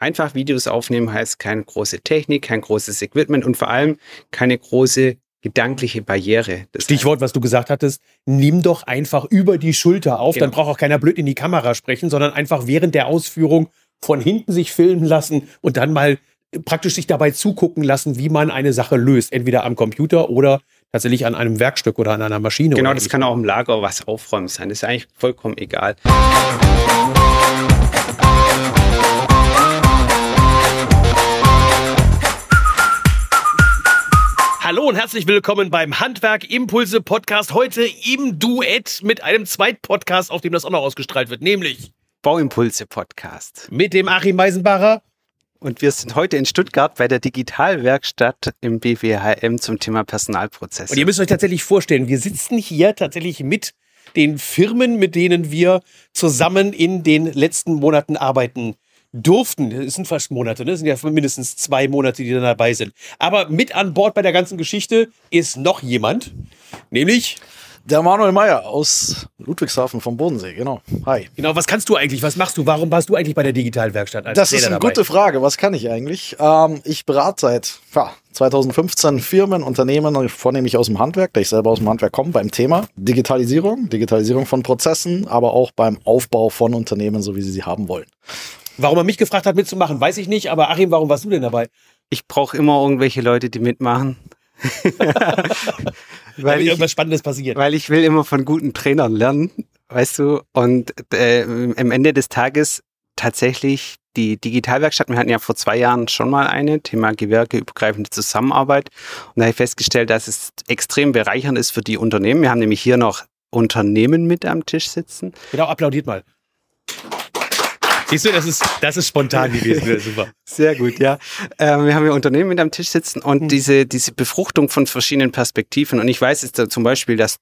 Einfach Videos aufnehmen heißt keine große Technik, kein großes Equipment und vor allem keine große gedankliche Barriere. Stichwort, was du gesagt hattest, nimm doch einfach über die Schulter auf, Genau. Dann braucht auch keiner blöd in die Kamera sprechen, sondern einfach während der Ausführung von hinten sich filmen lassen und dann mal praktisch sich dabei zugucken lassen, wie man eine Sache löst. Entweder am Computer oder tatsächlich an einem Werkstück oder an einer Maschine. Genau, oder das kann auch im Lager was aufräumen sein. Das ist eigentlich vollkommen egal. Hallo und herzlich willkommen beim Handwerk Impulse Podcast. Heute im Duett mit einem Zweitpodcast, auf dem das auch noch ausgestrahlt wird, nämlich Bauimpulse Podcast. mit dem Achim Meisenbacher. Und wir sind heute in Stuttgart bei der Digitalwerkstatt im BWHM zum Thema Personalprozesse. Und ihr müsst euch tatsächlich vorstellen, wir sitzen hier tatsächlich mit den Firmen, mit denen wir zusammen in den letzten Monaten arbeiten durften. Es sind fast Monate, ne? Es sind ja mindestens 2 Monate, die da dabei sind. Aber mit an Bord bei der ganzen Geschichte ist noch jemand, nämlich der Manuel Meyer aus Ludwigshafen vom Bodensee, genau. Hi. Genau, was kannst du eigentlich? Was machst du? Warum warst du eigentlich bei der Digitalwerkstatt? Das ist eine gute Frage. Was kann ich eigentlich? Ich berate seit 2015 Firmen, Unternehmen, vornehmlich aus dem Handwerk, da ich selber aus dem Handwerk komme, beim Thema Digitalisierung von Prozessen, aber auch beim Aufbau von Unternehmen, so wie sie haben wollen. Warum er mich gefragt hat, mitzumachen, weiß ich nicht. Aber Achim, warum warst du denn dabei? Ich brauche immer irgendwelche Leute, die mitmachen. Weil irgendwas Spannendes passiert. Weil ich will immer von guten Trainern lernen, weißt du. Und am Ende des Tages tatsächlich die Digitalwerkstatt, wir hatten ja vor 2 Jahren schon mal eine, Thema gewerkeübergreifende Zusammenarbeit. Und da habe ich festgestellt, dass es extrem bereichernd ist für die Unternehmen. Wir haben nämlich hier noch Unternehmen mit am Tisch sitzen. Genau, applaudiert mal. Siehst du, das ist spontan gewesen. Super. Sehr gut, ja. Wir haben hier Unternehmen mit am Tisch sitzen und diese Befruchtung von verschiedenen Perspektiven. Und ich weiß jetzt zum Beispiel, dass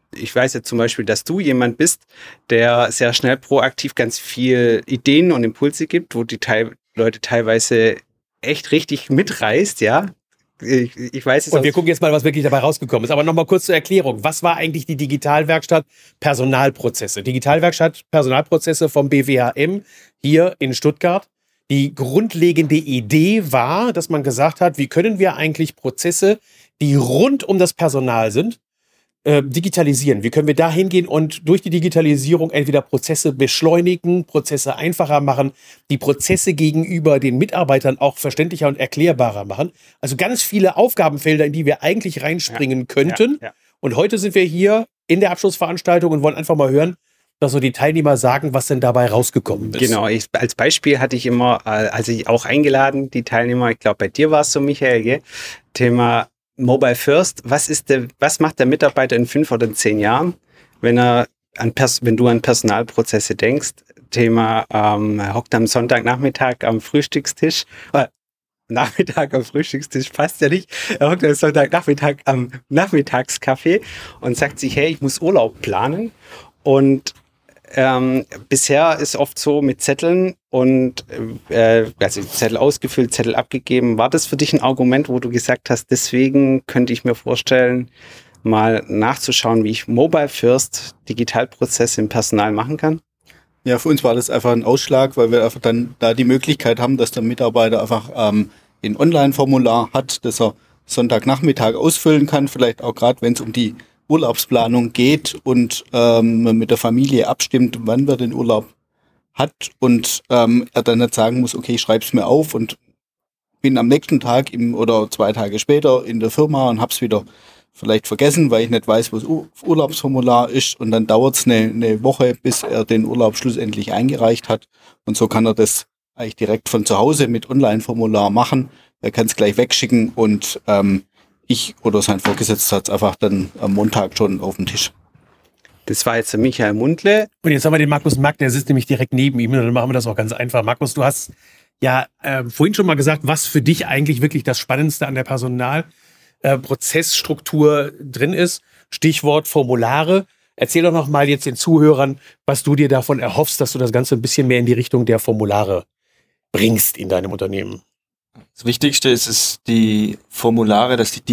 du jemand bist, der sehr schnell proaktiv ganz viel Ideen und Impulse gibt, wo die Leute teilweise echt richtig mitreißt, ja. Ich weiß es. Und wir gucken jetzt mal, was wirklich dabei rausgekommen ist. Aber nochmal kurz zur Erklärung. Was war eigentlich die Digitalwerkstatt Personalprozesse? Digitalwerkstatt Personalprozesse vom BWHM hier in Stuttgart. Die grundlegende Idee war, dass man gesagt hat, wie können wir eigentlich Prozesse, die rund um das Personal sind, digitalisieren. Wie können wir da hingehen und durch die Digitalisierung entweder Prozesse beschleunigen, Prozesse einfacher machen, die Prozesse gegenüber den Mitarbeitern auch verständlicher und erklärbarer machen. Also ganz viele Aufgabenfelder, in die wir eigentlich reinspringen könnten. Ja. Und heute sind wir hier in der Abschlussveranstaltung und wollen einfach mal hören, dass so die Teilnehmer sagen, was denn dabei rausgekommen ist. Genau, als Beispiel hatte ich immer, also ich auch eingeladen, die Teilnehmer, ich glaube bei dir war es so, Michael, gell? Thema Mobile First, was macht der Mitarbeiter in 5 oder 10 Jahren, wenn du an Personalprozesse denkst? Thema hockt am Sonntagnachmittag am Frühstückstisch. Nachmittag am Frühstückstisch passt ja nicht. Er hockt am Sonntagnachmittag am Nachmittagskaffee und sagt sich, hey, ich muss Urlaub planen. Und bisher ist oft so mit Zetteln und also Zettel ausgefüllt, Zettel abgegeben. War das für dich ein Argument, wo du gesagt hast, deswegen könnte ich mir vorstellen, mal nachzuschauen, wie ich Mobile First Digitalprozesse im Personal machen kann? Ja, für uns war das einfach ein Ausschlag, weil wir einfach dann da die Möglichkeit haben, dass der Mitarbeiter einfach ein Online-Formular hat, das er Sonntagnachmittag ausfüllen kann, vielleicht auch gerade, wenn es um die Urlaubsplanung geht und man mit der Familie abstimmt, wann wir den Urlaub hat und er dann nicht sagen muss, okay, ich schreib's mir auf und bin am nächsten Tag oder 2 Tage später in der Firma und hab's wieder vielleicht vergessen, weil ich nicht weiß, wo das Urlaubsformular ist und dann dauert's eine Woche, bis er den Urlaub schlussendlich eingereicht hat und so kann er das eigentlich direkt von zu Hause mit Online-Formular machen. Er kann es gleich wegschicken und ich oder sein Vorgesetzter hat es einfach dann am Montag schon auf dem Tisch. Das war jetzt der Michael Mundle. Und jetzt haben wir den Markus Mack, der sitzt nämlich direkt neben ihm. Und dann machen wir das auch ganz einfach. Markus, du hast ja vorhin schon mal gesagt, was für dich eigentlich wirklich das Spannendste an der Personalprozessstruktur drin ist. Stichwort Formulare. Erzähl doch noch mal jetzt den Zuhörern, was du dir davon erhoffst, dass du das Ganze ein bisschen mehr in die Richtung der Formulare bringst in deinem Unternehmen. Das Wichtigste ist die Formulare, dass die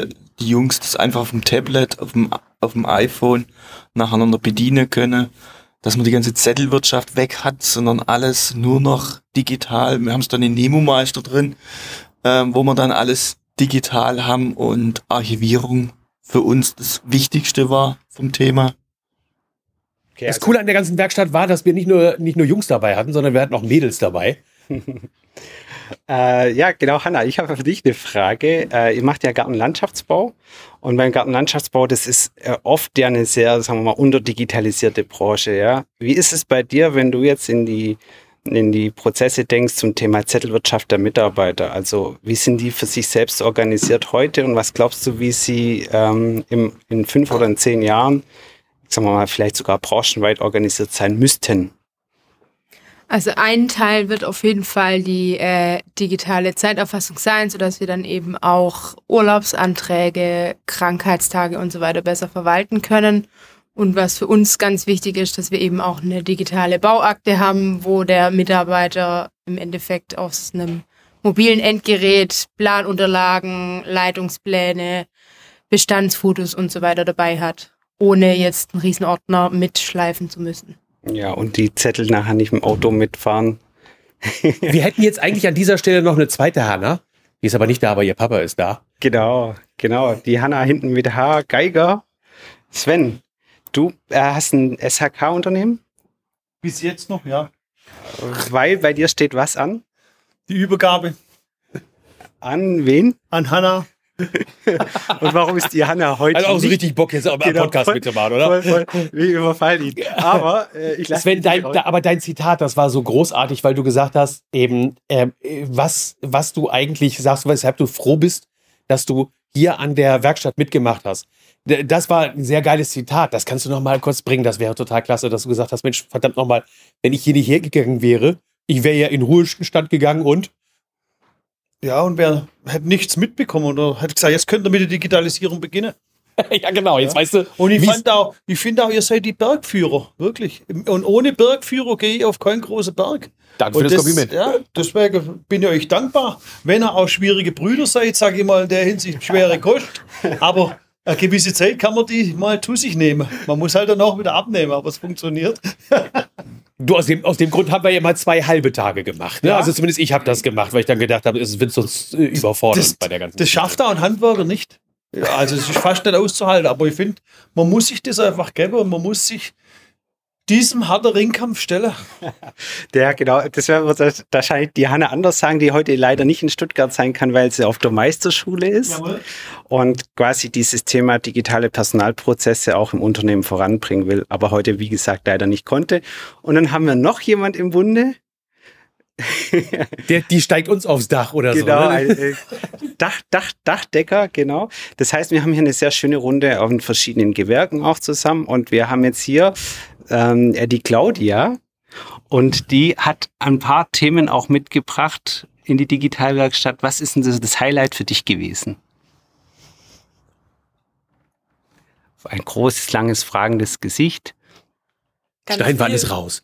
Jungs das einfach auf dem Tablet, auf dem iPhone nacheinander bedienen können. dass man die ganze Zettelwirtschaft weg hat, sondern alles nur noch digital. Wir haben es dann in Nemo-Meister drin, wo wir dann alles digital haben und Archivierung für uns das Wichtigste war vom Thema. Okay, das Coole an der ganzen Werkstatt war, dass wir nicht nur Jungs dabei hatten, sondern wir hatten auch Mädels dabei. Ja, genau, Hanna, ich habe für dich eine Frage. Ihr macht ja Gartenlandschaftsbau und beim Gartenlandschaftsbau, das ist oft ja eine sehr, sagen wir mal, unterdigitalisierte Branche. Ja? Wie ist es bei dir, wenn du jetzt in die Prozesse denkst zum Thema Zettelwirtschaft der Mitarbeiter? Also wie sind die für sich selbst organisiert heute und was glaubst du, wie sie in 5 oder in 10 Jahren, sagen wir mal, vielleicht sogar branchenweit organisiert sein müssten? Also ein Teil wird auf jeden Fall die digitale Zeiterfassung sein, sodass wir dann eben auch Urlaubsanträge, Krankheitstage und so weiter besser verwalten können. Und was für uns ganz wichtig ist, dass wir eben auch eine digitale Bauakte haben, wo der Mitarbeiter im Endeffekt aus einem mobilen Endgerät Planunterlagen, Leitungspläne, Bestandsfotos und so weiter dabei hat, ohne jetzt einen Riesenordner mitschleifen zu müssen. Ja, und die Zettel nachher nicht im Auto mitfahren. Wir hätten jetzt eigentlich an dieser Stelle noch eine zweite Hanna. Die ist aber nicht da, aber ihr Papa ist da. Genau. Die Hanna hinten mit H. Geiger. Sven, du hast ein SHK-Unternehmen? Bis jetzt noch, ja. Weil bei dir steht was an? Die Übergabe An wen? an Hanna. Und warum ist die Hanna heute Also auch so nicht? richtig Bock, jetzt am Podcast voll- mitzumachen, oder? Voll, wir überfallen ihn. Aber ich lasse Sven, dein Zitat, das war so großartig, weil du gesagt hast, eben, was du eigentlich sagst, weshalb du froh bist, dass du hier an der Werkstatt mitgemacht hast. Das war ein sehr geiles Zitat. Das kannst du noch mal kurz bringen. Das wäre total klasse, dass du gesagt hast, Mensch, verdammt noch mal, wenn ich hier nicht hergegangen wäre, ich wäre ja in Ruhestand gegangen und Ja, und wer hätte nichts mitbekommen oder hätte gesagt, jetzt könnt ihr mit der Digitalisierung beginnen. ja genau, jetzt weißt du. Und ich wie's- finde auch, ihr seid die Bergführer, wirklich. Und ohne Bergführer gehe ich auf keinen großen Berg. Danke für Und das Kompliment. Ja, deswegen bin ich euch dankbar. Wenn ihr auch schwierige Brüder seid, sage ich mal, in der Hinsicht schwere Kost. Aber eine gewisse Zeit kann man die mal zu sich nehmen. Man muss halt dann auch wieder abnehmen, aber es funktioniert. Du, aus dem Grund haben wir ja mal 2 halbe Tage gemacht. Ne? Ja. Also zumindest ich habe das gemacht, weil ich dann gedacht habe, es wird sonst überfordert bei der ganzen Das schafft auch ein Handwerker nicht. Ja, also es ist fast nicht auszuhalten, aber ich finde, man muss sich das einfach geben und man muss sich diesem harten Ringkampf stellen. Ja, genau. Das wird wahrscheinlich die Hanna anders sagen, die heute leider nicht in Stuttgart sein kann, weil sie auf der Meisterschule ist. Jawohl. Und quasi dieses Thema digitale Personalprozesse auch im Unternehmen voranbringen will, aber heute, wie gesagt, leider nicht konnte. Und dann haben wir noch jemand im Bunde. Die steigt uns aufs Dach oder Genau, so. Ne? ein Dachdecker, genau. Das heißt, wir haben hier eine sehr schöne Runde auf den verschiedenen Gewerken auch zusammen und wir haben jetzt hier die Claudia und die hat ein paar Themen auch mitgebracht in die Digitalwerkstatt. Was ist denn das Highlight für dich gewesen? Ein großes, langes, fragendes Gesicht. Schneiden wir alles raus.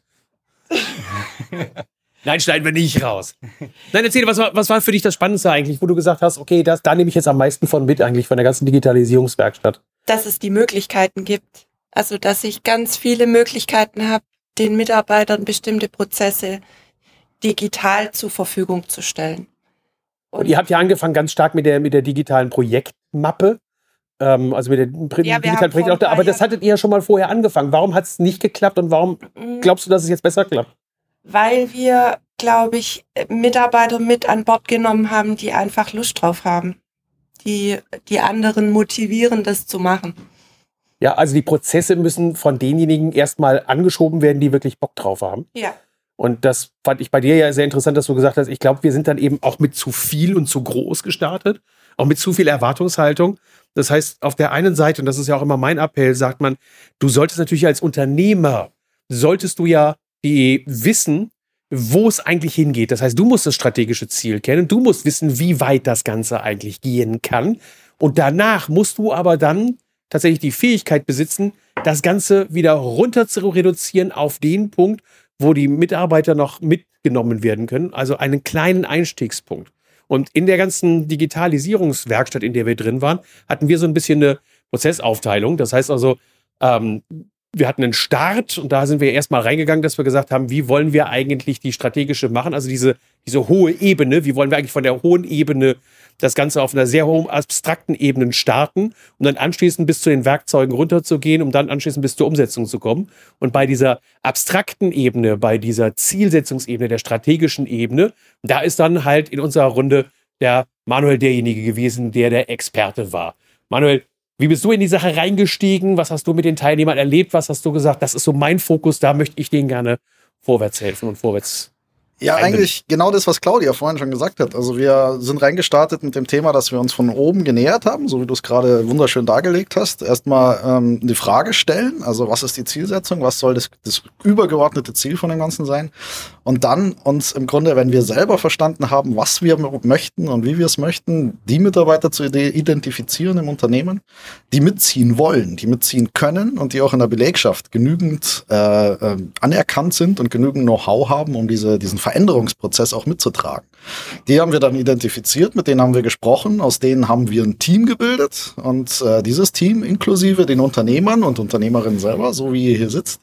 Nein, schneiden wir nicht raus. Nein, erzähl, was war für dich das Spannendste eigentlich, wo du gesagt hast, okay, da nehme ich jetzt am meisten von mit eigentlich, von der ganzen Digitalisierungswerkstatt. Dass es die Möglichkeiten gibt. Also, dass ich ganz viele Möglichkeiten habe, den Mitarbeitern bestimmte Prozesse digital zur Verfügung zu stellen. Und ihr habt ja angefangen ganz stark mit der digitalen Projektmappe, also mit der digitalen Projektmappe, aber das hattet ihr ja schon mal vorher angefangen. Warum hat es nicht geklappt und warum glaubst du, dass es jetzt besser klappt? Weil wir, glaube ich, Mitarbeiter mit an Bord genommen haben, die einfach Lust drauf haben. Die anderen motivieren, das zu machen. Ja, also die Prozesse müssen von denjenigen erstmal angeschoben werden, die wirklich Bock drauf haben. Ja. Und das fand ich bei dir ja sehr interessant, dass du gesagt hast, ich glaube, wir sind dann eben auch mit zu viel und zu groß gestartet, auch mit zu viel Erwartungshaltung. Das heißt, auf der einen Seite, und das ist ja auch immer mein Appell, sagt man, du solltest natürlich als Unternehmer, solltest du ja wissen, wo es eigentlich hingeht. Das heißt, du musst das strategische Ziel kennen, du musst wissen, wie weit das Ganze eigentlich gehen kann. Und danach musst du aber dann tatsächlich die Fähigkeit besitzen, das Ganze wieder runter zu reduzieren auf den Punkt, wo die Mitarbeiter noch mitgenommen werden können. Also einen kleinen Einstiegspunkt. Und in der ganzen Digitalisierungswerkstatt, in der wir drin waren, hatten wir so ein bisschen eine Prozessaufteilung. Das heißt also, wir hatten einen Start und da sind wir erstmal reingegangen, dass wir gesagt haben, wie wollen wir eigentlich die strategische machen, also diese hohe Ebene, wie wollen wir eigentlich von der hohen Ebene das Ganze auf einer sehr hohen, abstrakten Ebene starten, um dann anschließend bis zu den Werkzeugen runterzugehen, um dann anschließend bis zur Umsetzung zu kommen. Und bei dieser abstrakten Ebene, bei dieser Zielsetzungsebene, der strategischen Ebene, da ist dann halt in unserer Runde der Manuel derjenige gewesen, der Experte war. Manuel, wie bist du in die Sache reingestiegen? Was hast du mit den Teilnehmern erlebt? Was hast du gesagt? Das ist so mein Fokus, da möchte ich denen gerne vorwärts helfen und vorwärts. Ja, eigentlich genau das, was Claudia vorhin schon gesagt hat. Also wir sind reingestartet mit dem Thema, dass wir uns von oben genähert haben, so wie du es gerade wunderschön dargelegt hast. Erstmal die Frage stellen, also was ist die Zielsetzung, was soll das übergeordnete Ziel von dem Ganzen sein? Und dann uns im Grunde, wenn wir selber verstanden haben, was wir möchten und wie wir es möchten, die Mitarbeiter zu identifizieren im Unternehmen, die mitziehen wollen, die mitziehen können und die auch in der Belegschaft genügend anerkannt sind und genügend Know-how haben, um diesen Veränderungsprozess auch mitzutragen. Die haben wir dann identifiziert, mit denen haben wir gesprochen, aus denen haben wir ein Team gebildet und dieses Team inklusive den Unternehmern und Unternehmerinnen selber, so wie ihr hier sitzt,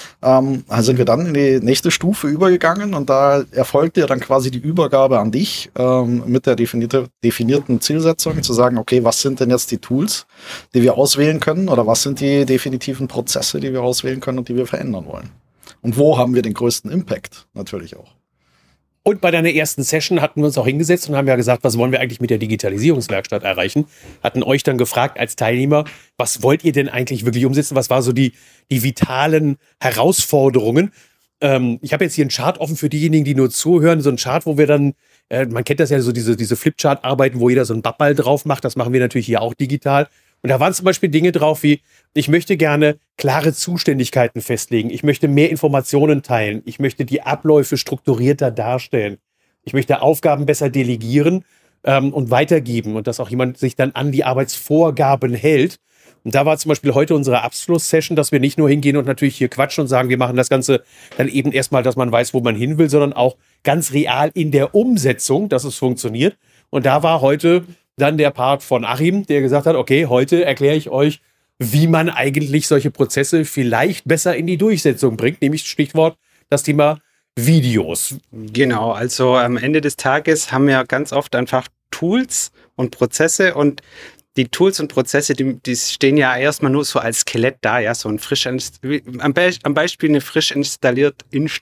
sind wir dann in die nächste Stufe übergegangen und da erfolgte ja dann quasi die Übergabe an dich mit der definierten Zielsetzung, zu sagen, okay, was sind denn jetzt die Tools, die wir auswählen können oder was sind die definitiven Prozesse, die wir auswählen können und die wir verändern wollen? Und wo haben wir den größten Impact natürlich auch? Und bei deiner ersten Session hatten wir uns auch hingesetzt und haben ja gesagt, was wollen wir eigentlich mit der Digitalisierungswerkstatt erreichen? Hatten euch dann gefragt als Teilnehmer, was wollt ihr denn eigentlich wirklich umsetzen? Was war so die vitalen Herausforderungen? Ich habe jetzt hier einen Chart offen für diejenigen, die nur zuhören. So ein Chart, wo wir dann, man kennt das ja so, diese Flipchart-Arbeiten, wo jeder so einen Babball drauf macht. Das machen wir natürlich hier auch digital. Und da waren zum Beispiel Dinge drauf wie, ich möchte gerne klare Zuständigkeiten festlegen. Ich möchte mehr Informationen teilen. Ich möchte die Abläufe strukturierter darstellen. Ich möchte Aufgaben besser delegieren und weitergeben und dass auch jemand sich dann an die Arbeitsvorgaben hält. Und da war zum Beispiel heute unsere Abschlusssession, dass wir nicht nur hingehen und natürlich hier quatschen und sagen, wir machen das Ganze dann eben erstmal, dass man weiß, wo man hin will, sondern auch ganz real in der Umsetzung, dass es funktioniert. Und da war heute dann der Part von Achim, der gesagt hat, okay, heute erkläre ich euch, wie man eigentlich solche Prozesse vielleicht besser in die Durchsetzung bringt, nämlich Stichwort das Thema Videos. Genau, also am Ende des Tages haben wir ganz oft einfach Tools und Prozesse und die Tools und Prozesse, die stehen ja erstmal nur so als Skelett da, ja, so ein am Beispiel eine frisch installierte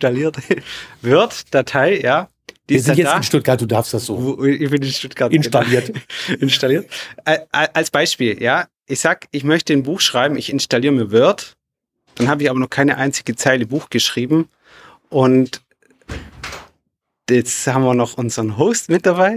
Word-Datei, ja. Wir sind jetzt in Stuttgart, du darfst das so. Ich bin in Stuttgart. Installiert. Genau. Installiert. Als Beispiel, ja. Ich sag, ich möchte ein Buch schreiben, ich installiere mir Word, dann habe ich aber noch keine einzige Zeile Buch geschrieben und jetzt haben wir noch unseren Host mit dabei.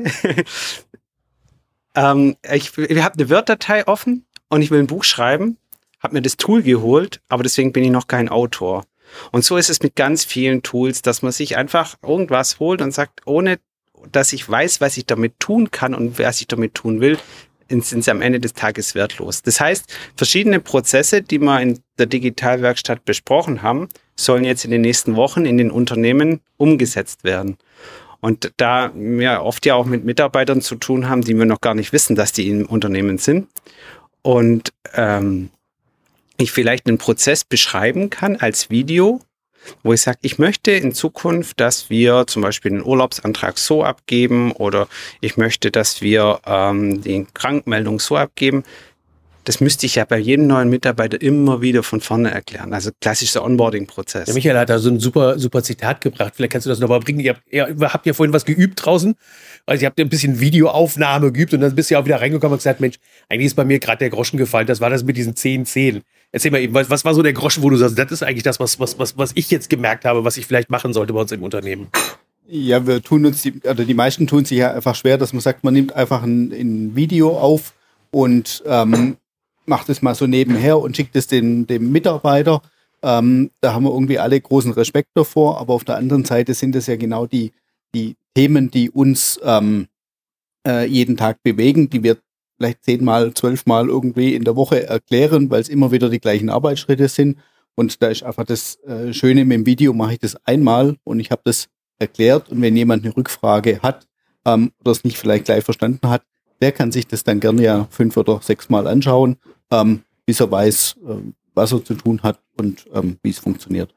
Wir haben eine Word-Datei offen und ich will ein Buch schreiben, habe mir das Tool geholt, aber deswegen bin ich noch kein Autor. Und so ist es mit ganz vielen Tools, dass man sich einfach irgendwas holt und sagt, ohne dass ich weiß, was ich damit tun kann und was ich damit tun will, sind sie am Ende des Tages wertlos. Das heißt, verschiedene Prozesse, die wir in der Digitalwerkstatt besprochen haben, sollen jetzt in den nächsten Wochen in den Unternehmen umgesetzt werden. Und da wir oft ja auch mit Mitarbeitern zu tun haben, die wir noch gar nicht wissen, dass die im Unternehmen sind und ich vielleicht einen Prozess beschreiben kann als Video, wo ich sage, ich möchte in Zukunft, dass wir zum Beispiel den Urlaubsantrag so abgeben oder ich möchte, dass wir die Krankmeldung so abgeben. Das müsste ich ja bei jedem neuen Mitarbeiter immer wieder von vorne erklären. Also klassischer Onboarding-Prozess. Der Michael hat da so ein super Zitat gebracht. Vielleicht kannst du das nochmal bringen. Ihr habt ja vorhin was geübt draußen. Also ihr habt ein bisschen Videoaufnahme geübt und dann bist du ja auch wieder reingekommen und gesagt, Mensch, eigentlich ist bei mir gerade der Groschen gefallen. Das war das mit diesen 10. Erzähl mal eben, was war so der Groschen, wo du sagst, das ist eigentlich das, was ich jetzt gemerkt habe, was ich vielleicht machen sollte bei uns im Unternehmen? Ja, wir tun uns, die meisten tun sich ja einfach schwer, dass man sagt, man nimmt einfach ein Video auf und macht es mal so nebenher und schickt es dem Mitarbeiter. Da haben wir irgendwie alle großen Respekt davor, aber auf der anderen Seite sind es ja genau die Themen, die uns jeden Tag bewegen, die wir vielleicht 10-mal, 12-mal irgendwie in der Woche erklären, weil es immer wieder die gleichen Arbeitsschritte sind. Und da ist einfach das Schöne mit dem Video, mache ich das einmal und ich habe das erklärt. Und wenn jemand eine Rückfrage hat oder es nicht vielleicht gleich verstanden hat, der kann sich das dann gerne ja 5 oder 6 Mal anschauen, bis er weiß, was er zu tun hat und wie es funktioniert.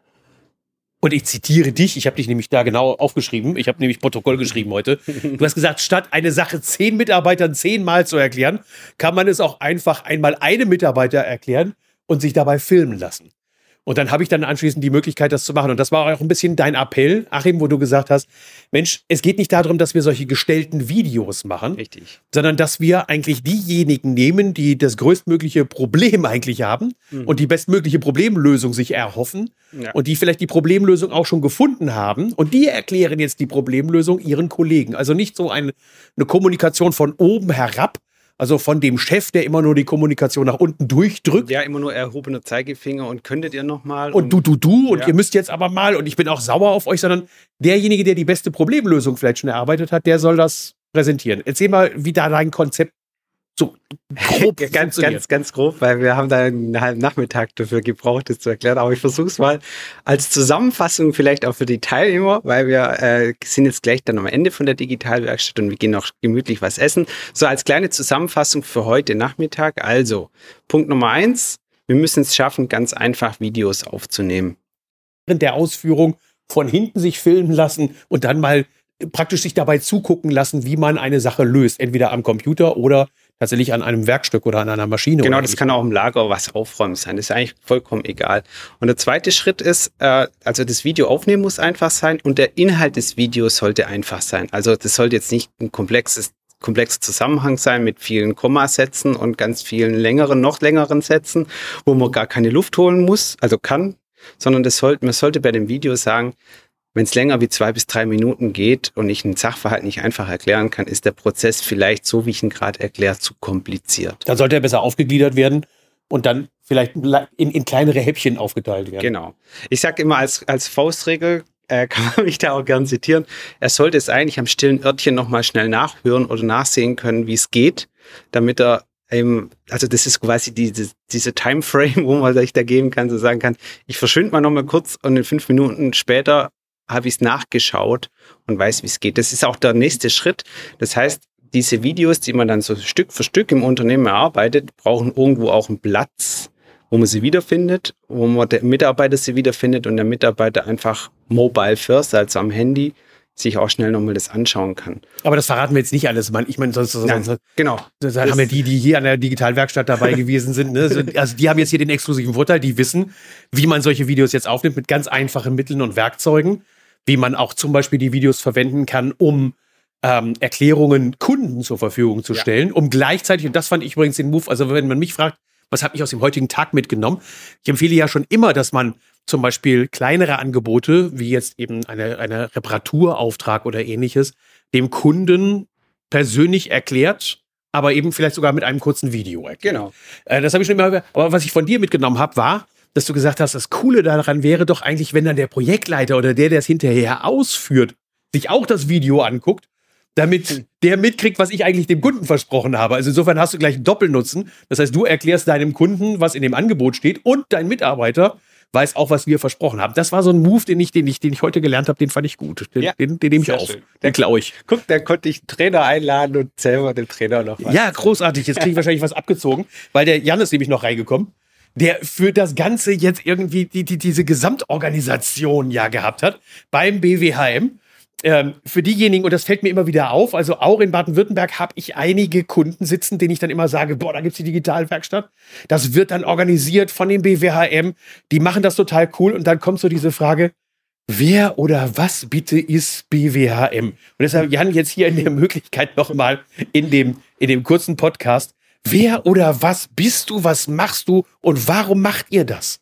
Und ich zitiere dich, ich habe dich nämlich da genau aufgeschrieben, ich habe nämlich Protokoll geschrieben heute. Du hast gesagt, statt eine Sache 10 Mitarbeitern 10-mal zu erklären, kann man es auch einfach einmal einem Mitarbeiter erklären und sich dabei filmen lassen. Und dann habe ich dann anschließend die Möglichkeit, das zu machen. Und das war auch ein bisschen dein Appell, Achim, wo du gesagt hast, Mensch, es geht nicht darum, dass wir solche gestellten Videos machen, Richtig. sondern dass wir eigentlich diejenigen nehmen, die das größtmögliche Problem eigentlich haben und die bestmögliche Problemlösung sich erhoffen und die vielleicht die Problemlösung auch schon gefunden haben und die erklären jetzt die Problemlösung ihren Kollegen. Also nicht so eine Kommunikation von oben herab, also von dem Chef, der immer nur die Kommunikation nach unten durchdrückt. Ja, immer nur erhobener Zeigefinger und könntet ihr noch mal. Und du und ihr müsst jetzt aber mal und ich bin auch sauer auf euch, sondern derjenige, der die beste Problemlösung vielleicht schon erarbeitet hat, der soll das präsentieren. Erzähl mal, wie da dein Konzept so grob ganz grob, weil wir haben da einen halben Nachmittag dafür gebraucht, das zu erklären. Aber ich versuche es mal als Zusammenfassung vielleicht auch für die Teilnehmer, weil wir sind jetzt gleich dann am Ende von der Digitalwerkstatt und wir gehen noch gemütlich was essen. So als kleine Zusammenfassung für heute Nachmittag. Also, Punkt Nummer 1, wir müssen es schaffen, ganz einfach Videos aufzunehmen. In der Ausführung von hinten sich filmen lassen und dann mal praktisch sich dabei zugucken lassen, wie man eine Sache löst. Entweder am Computer oder tatsächlich an einem Werkstück oder an einer Maschine. Genau, das kann auch im Lager was aufräumen sein. Das ist eigentlich vollkommen egal. Und der zweite Schritt ist, also das Video aufnehmen muss einfach sein und der Inhalt des Videos sollte einfach sein. Also das sollte jetzt nicht ein komplexer Zusammenhang sein mit vielen Kommasätzen und ganz vielen noch längeren Sätzen, wo man gar keine Luft holen muss, also kann, sondern man sollte bei dem Video sagen, wenn es länger wie 2 bis 3 Minuten geht und ich einen Sachverhalt nicht einfach erklären kann, ist der Prozess vielleicht, so wie ich ihn gerade erkläre, zu kompliziert. Dann sollte er besser aufgegliedert werden und dann vielleicht in kleinere Häppchen aufgeteilt werden. Genau. Ich sage immer als Faustregel, kann man mich da auch gern zitieren, er sollte es eigentlich am stillen Örtchen nochmal schnell nachhören oder nachsehen können, wie es geht, damit er also das ist quasi diese Timeframe, wo man sich da geben kann, so sagen kann, ich verschwinde mal nochmal kurz und in 5 Minuten später habe ich es nachgeschaut und weiß, wie es geht. Das ist auch der nächste Schritt. Das heißt, diese Videos, die man dann so Stück für Stück im Unternehmen erarbeitet, brauchen irgendwo auch einen Platz, wo man sie wiederfindet, wo man der Mitarbeiter sie wiederfindet und der Mitarbeiter einfach mobile first, also am Handy, sich auch schnell nochmal das anschauen kann. Aber das verraten wir jetzt nicht alles. Ich meine, sonst genau. Das haben wir die hier an der Digitalwerkstatt dabei gewesen sind. Ne? Also die haben jetzt hier den exklusiven Vorteil, die wissen, wie man solche Videos jetzt aufnimmt mit ganz einfachen Mitteln und Werkzeugen, wie man auch zum Beispiel die Videos verwenden kann, um Erklärungen Kunden zur Verfügung zu stellen, um gleichzeitig, und das fand ich übrigens den Move, also wenn man mich fragt, was habe ich aus dem heutigen Tag mitgenommen? Ich empfehle ja schon immer, dass man zum Beispiel kleinere Angebote, wie jetzt eben eine Reparaturauftrag oder ähnliches, dem Kunden persönlich erklärt, aber eben vielleicht sogar mit einem kurzen Video erklärt. Genau. Das habe ich schon immer, aber was ich von dir mitgenommen habe, war, dass du gesagt hast, das Coole daran wäre doch eigentlich, wenn dann der Projektleiter oder der es hinterher ausführt, sich auch das Video anguckt, damit der mitkriegt, was ich eigentlich dem Kunden versprochen habe. Also insofern hast du gleich einen Doppelnutzen. Das heißt, du erklärst deinem Kunden, was in dem Angebot steht und dein Mitarbeiter weiß auch, was wir versprochen haben. Das war so ein Move, den ich heute gelernt habe, den fand ich gut. Den nehme ich auf. Schön. Den klaue ich. Guck, da konnte ich einen Trainer einladen und selber dem Trainer noch was. Ja, großartig. Jetzt kriege ich wahrscheinlich was abgezogen, weil der Jan ist nämlich noch reingekommen, der für das Ganze jetzt irgendwie diese Gesamtorganisation ja gehabt hat beim BWHM. Für diejenigen, und das fällt mir immer wieder auf, also auch in Baden-Württemberg habe ich einige Kunden sitzen, denen ich dann immer sage, boah, da gibt's die Digitalwerkstatt. Das wird dann organisiert von dem BWHM. Die machen das total cool. Und dann kommt so diese Frage, wer oder was bitte ist BWHM? Und deshalb, Jan, jetzt hier in der Möglichkeit nochmal in dem kurzen Podcast, wer oder was bist du, was machst du und warum macht ihr das?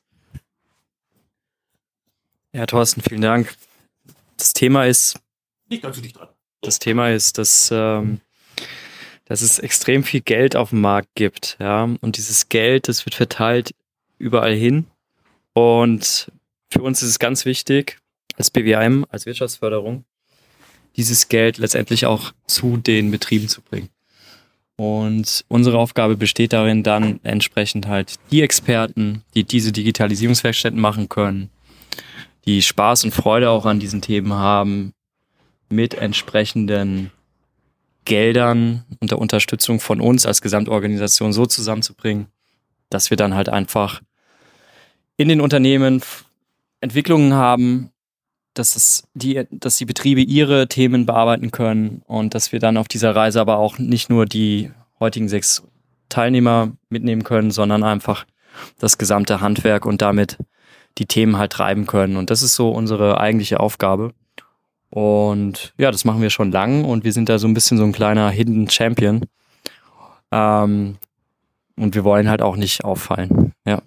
Ja, Thorsten, vielen Dank. Das Thema ist, Nicht ganz so dicht dran. Das Thema ist, dass es extrem viel Geld auf dem Markt gibt, ja, und dieses Geld, das wird verteilt überall hin. Und für uns ist es ganz wichtig, als BWHM, als Wirtschaftsförderung, dieses Geld letztendlich auch zu den Betrieben zu bringen. Und unsere Aufgabe besteht darin, dann entsprechend halt die Experten, die diese Digitalisierungswerkstätten machen können, die Spaß und Freude auch an diesen Themen haben, mit entsprechenden Geldern und der Unterstützung von uns als Gesamtorganisation so zusammenzubringen, dass wir dann halt einfach in den Unternehmen Entwicklungen haben, dass die Betriebe ihre Themen bearbeiten können und dass wir dann auf dieser Reise aber auch nicht nur die heutigen 6 Teilnehmer mitnehmen können, sondern einfach das gesamte Handwerk und damit die Themen halt treiben können. Und das ist so unsere eigentliche Aufgabe. Und ja, das machen wir schon lang und wir sind da so ein bisschen so ein kleiner Hidden Champion. Und wir wollen halt auch nicht auffallen. Ja.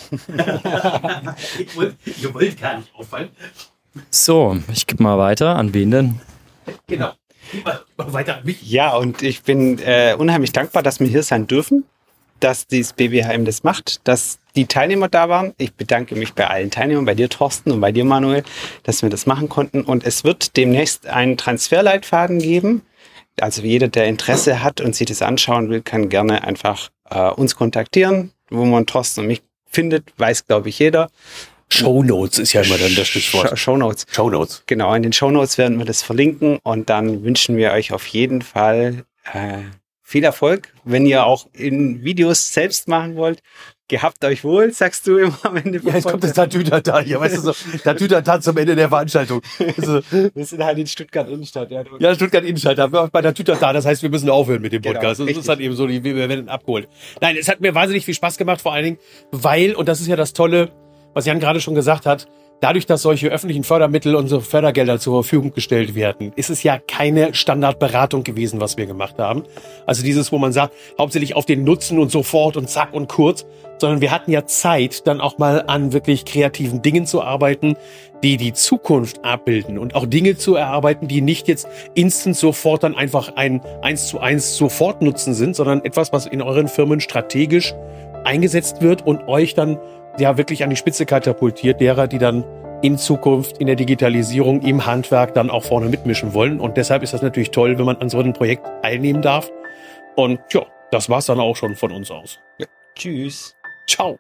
Ihr wollt gar nicht auffallen. So, ich gebe mal weiter. An wen denn? Genau. Mal weiter an mich. Ja, und ich bin unheimlich dankbar, dass wir hier sein dürfen, dass dieses BWHM das macht, dass die Teilnehmer da waren. Ich bedanke mich bei allen Teilnehmern, bei dir Thorsten und bei dir Manuel, dass wir das machen konnten. Und es wird demnächst einen Transferleitfaden geben. Also jeder, der Interesse hat und sich das anschauen will, kann gerne einfach uns kontaktieren. Wo man Thorsten und mich findet, weiß, glaube ich, jeder. Shownotes ist ja immer dann das Stichwort. Shownotes. Shownotes. Genau, in den Shownotes werden wir das verlinken und dann wünschen wir euch auf jeden Fall viel Erfolg, wenn ihr auch in Videos selbst machen wollt. Gehabt euch wohl, sagst du immer am Ende. Ja, jetzt kommt das Tatütata hier, weißt du so, Tatütata zum Ende der Veranstaltung. Also, wir sind halt in Stuttgart Innenstadt. Ja, Stuttgart Innenstadt, da bei Tatütata, das heißt, wir müssen aufhören mit dem Podcast. Genau, das ist halt eben so, wir werden abgeholt. Nein, es hat mir wahnsinnig viel Spaß gemacht, vor allen Dingen, weil, und das ist ja das Tolle, was Jan gerade schon gesagt hat, dadurch, dass solche öffentlichen Fördermittel und so Fördergelder zur Verfügung gestellt werden, ist es ja keine Standardberatung gewesen, was wir gemacht haben. Also dieses, wo man sagt, hauptsächlich auf den Nutzen und sofort und zack und kurz, sondern wir hatten ja Zeit, dann auch mal an wirklich kreativen Dingen zu arbeiten, die die Zukunft abbilden und auch Dinge zu erarbeiten, die nicht jetzt instant sofort dann einfach ein 1:1 Sofortnutzen sind, sondern etwas, was in euren Firmen strategisch eingesetzt wird und euch dann ja wirklich an die Spitze katapultiert, derer, die dann in Zukunft in der Digitalisierung, im Handwerk dann auch vorne mitmischen wollen. Und deshalb ist das natürlich toll, wenn man an so einem Projekt teilnehmen darf. Und ja, das war's dann auch schon von uns aus. Ja. Tschüss. Ciao.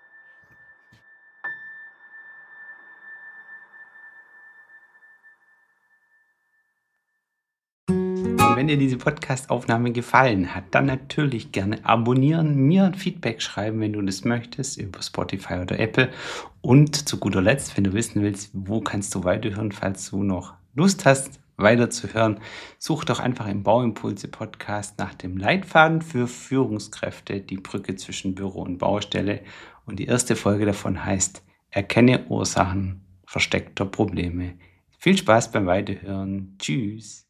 Und wenn dir diese Podcast-Aufnahme gefallen hat, dann natürlich gerne abonnieren, mir ein Feedback schreiben, wenn du das möchtest, über Spotify oder Apple. Und zu guter Letzt, wenn du wissen willst, wo kannst du weiterhören, falls du noch Lust hast, weiterzuhören, such doch einfach im Bauimpulse-Podcast nach dem Leitfaden für Führungskräfte, die Brücke zwischen Büro und Baustelle. Und die erste Folge davon heißt Erkenne Ursachen versteckter Probleme. Viel Spaß beim Weiterhören. Tschüss.